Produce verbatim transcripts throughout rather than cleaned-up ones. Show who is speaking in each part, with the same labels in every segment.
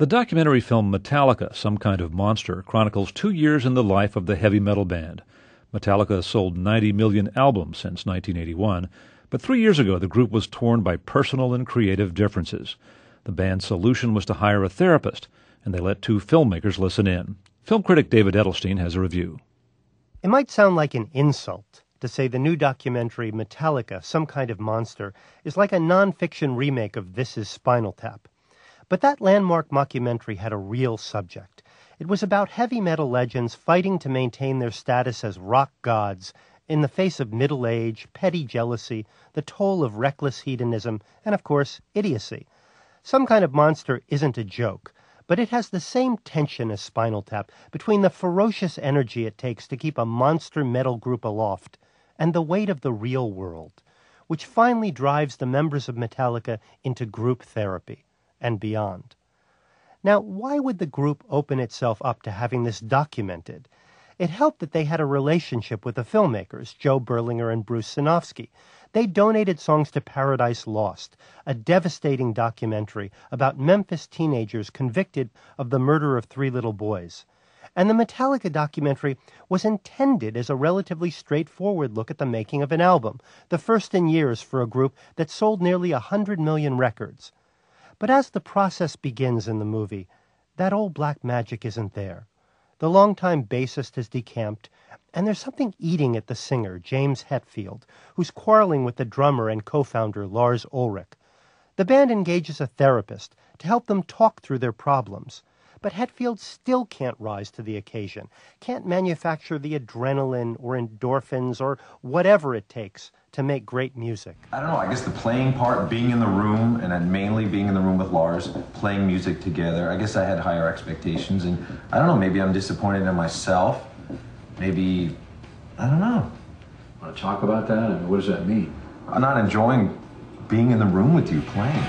Speaker 1: The documentary film Metallica, Some Kind of Monster, chronicles two years in the life of the heavy metal band. Metallica sold ninety million albums since nineteen eighty-one, but three years ago the group was torn by personal and creative differences. The band's solution was to hire a therapist, and they let two filmmakers listen in. Film critic David Edelstein has a review.
Speaker 2: It might sound like an insult to say the new documentary Metallica, Some Kind of Monster, is like a non-fiction remake of This Is Spinal Tap. But that landmark mockumentary had a real subject. It was about heavy metal legends fighting to maintain their status as rock gods in the face of middle age, petty jealousy, the toll of reckless hedonism, and, of course, idiocy. Some Kind of Monster isn't a joke, but it has the same tension as Spinal Tap between the ferocious energy it takes to keep a monster metal group aloft and the weight of the real world, which finally drives the members of Metallica into group therapy and beyond. Now, why would the group open itself up to having this documented? It helped that they had a relationship with the filmmakers, Joe Berlinger and Bruce Sinofsky. They donated songs to Paradise Lost, a devastating documentary about Memphis teenagers convicted of the murder of three little boys. And the Metallica documentary was intended as a relatively straightforward look at the making of an album, the first in years for a group that sold nearly a hundred million records. But as the process begins in the movie, that old black magic isn't there. The longtime bassist has decamped, and there's something eating at the singer, James Hetfield, who's quarreling with the drummer and co-founder, Lars Ulrich. The band engages a therapist to help them talk through their problems, but Hetfield still can't rise to the occasion, can't manufacture the adrenaline or endorphins or whatever it takes to make great music.
Speaker 3: I don't know, I guess the playing part, being in the room, and then mainly being in the room with Lars, playing music together, I guess I had higher expectations, and I don't know, maybe I'm disappointed in myself. Maybe, I don't know.
Speaker 4: Want to talk about that? I mean, what does that mean?
Speaker 3: I'm not enjoying being in the room with you playing.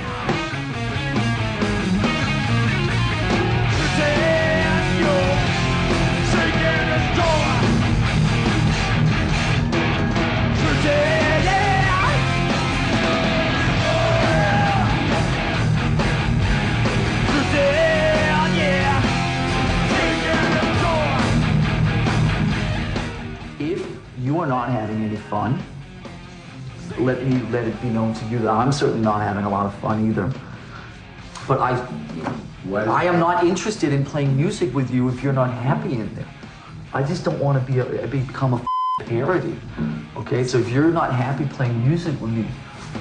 Speaker 5: You are not having any fun. Let me let it be known to you that I'm certainly not having a lot of fun either. But I, I am not interested in playing music with you if you're not happy in there. I just don't want to be a, become a parody. Okay, so if you're not happy playing music with me.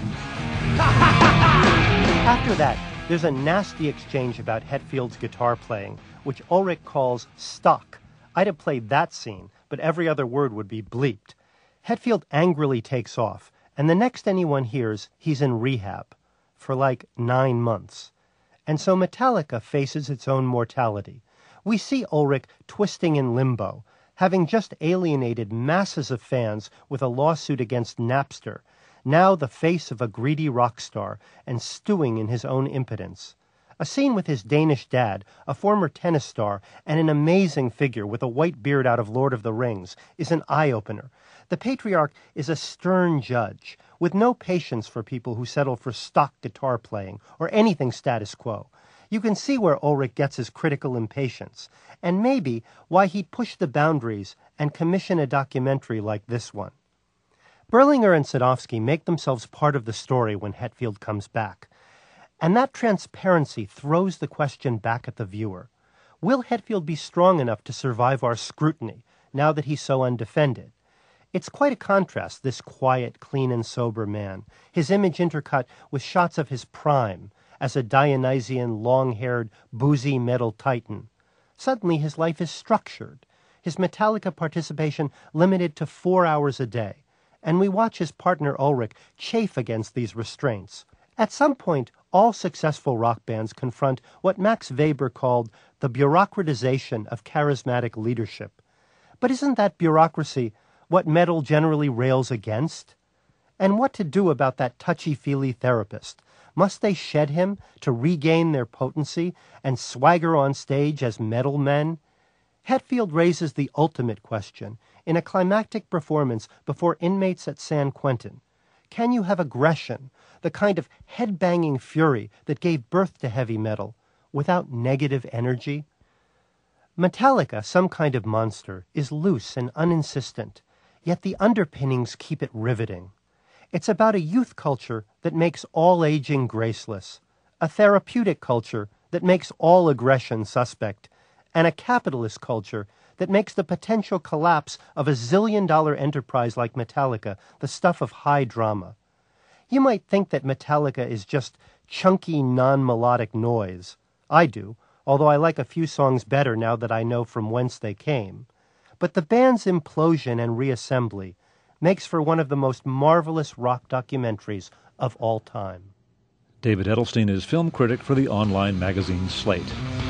Speaker 2: After that, there's a nasty exchange about Hetfield's guitar playing, which Ulrich calls stock. I'd have played that scene, but every other word would be bleeped. Hetfield angrily takes off, and the next anyone hears, he's in rehab for like nine months. And so Metallica faces its own mortality. We see Ulrich twisting in limbo, having just alienated masses of fans with a lawsuit against Napster, now the face of a greedy rock star and stewing in his own impotence. A scene with his Danish dad, a former tennis star, and an amazing figure with a white beard out of Lord of the Rings is an eye-opener. The patriarch is a stern judge, with no patience for people who settle for stock guitar playing or anything status quo. You can see where Ulrich gets his critical impatience, and maybe why he'd push the boundaries and commission a documentary like this one. Berlinger and Sadowski make themselves part of the story when Hetfield comes back. And that transparency throws the question back at the viewer. Will Hetfield be strong enough to survive our scrutiny, now that he's so undefended? It's quite a contrast, this quiet, clean and sober man, his image intercut with shots of his prime as a Dionysian, long-haired, boozy metal titan. Suddenly his life is structured, his Metallica participation limited to four hours a day, and we watch his partner Ulrich chafe against these restraints. At some point, all successful rock bands confront what Max Weber called the bureaucratization of charismatic leadership. But isn't that bureaucracy what metal generally rails against? And what to do about that touchy-feely therapist? Must they shed him to regain their potency and swagger on stage as metal men? Hetfield raises the ultimate question in a climactic performance before inmates at San Quentin. Can you have aggression, the kind of head-banging fury that gave birth to heavy metal, without negative energy? Metallica, Some Kind of Monster, is loose and uninsistent, yet the underpinnings keep it riveting. It's about a youth culture that makes all aging graceless, a therapeutic culture that makes all aggression suspect, and a capitalist culture that makes the potential collapse of a zillion-dollar enterprise like Metallica the stuff of high drama. You might think that Metallica is just chunky, non-melodic noise. I do, although I like a few songs better now that I know from whence they came. But the band's implosion and reassembly makes for one of the most marvelous rock documentaries of all time.
Speaker 1: David Edelstein is film critic for the online magazine Slate.